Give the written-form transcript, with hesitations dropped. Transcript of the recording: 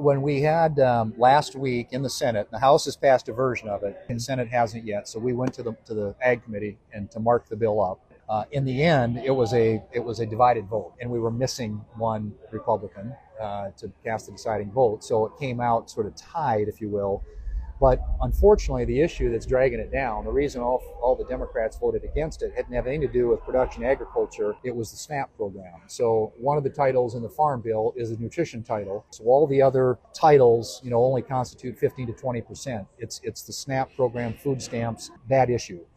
when we had last week in the Senate, the House has passed a version of it, and the Senate hasn't yet. So we went to the Ag Committee and to mark the bill up. In the end, it was a divided vote, and we were missing one Republican to cast the deciding vote. So it came out sort of tied, if you will. But unfortunately, the issue that's dragging it down, the reason all the Democrats voted against it, hadn't have anything to do with production agriculture. It was the SNAP program. So one of the titles in the Farm Bill is a nutrition title. So all the other titles, only constitute 15 to 20%. It's the SNAP program, food stamps, that issue.